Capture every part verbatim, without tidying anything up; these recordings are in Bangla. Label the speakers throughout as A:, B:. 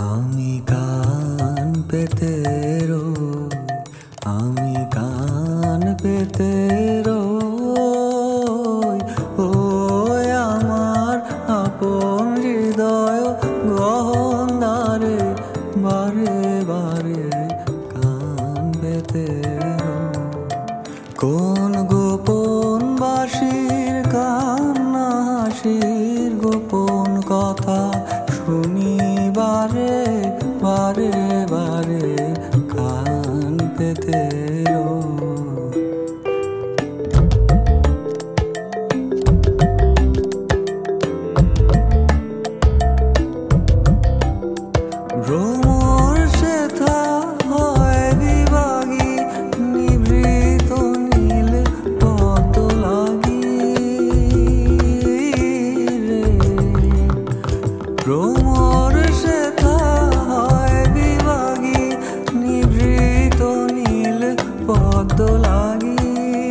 A: আমি কান পেতে রই, আমি কান পেতে রই, ওই আমার আপন হৃদয় গহন দ্বারে বারে বারে কান পেতে রই। কোন গোপন বাঁশির কান্না হাসির গোপন কথা শুনি বারে বারে বারে কান পেতে রই। ভ্রমর সেথা হয় বিভাগী, নিভৃত নীল পদ্ম লাগি রে। ভ্রমর সেথা হয় বিভাগী, নিভৃত নীল পদ্ম লাগি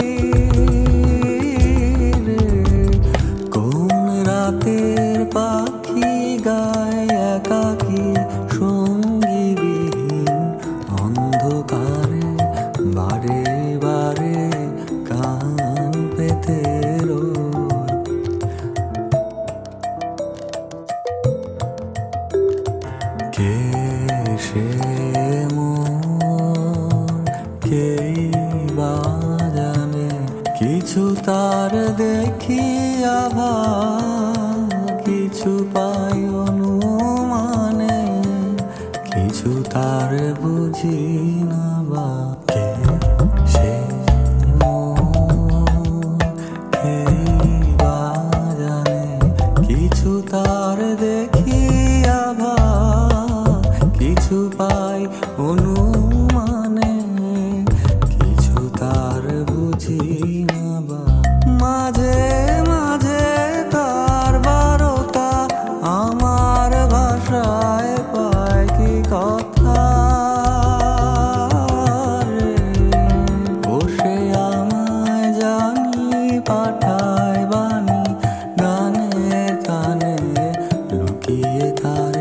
A: রে। কোন রাতের পাখি গায় একাকী সঙ্গীবিহীন অন্ধকারে বারে বারে কান পেতে রই। কে সে মন কেই বা জানে, কিছু তার দেখি আভাস, কিছু পাই অনুমানে, কিছু তার বুঝি না বা। কে সে মন কেই বা জানে, কিছু তার দেখি আভাস, কিছু পাই অনুমানে, কিছু তার বুঝি না বা। মাঝে মাঝে তার বারতা আমার ভাষায় পায় কি কথা রে। ও সে আমায় জানি পাঠায় বাণী গানে গানে লুকিয়ে তার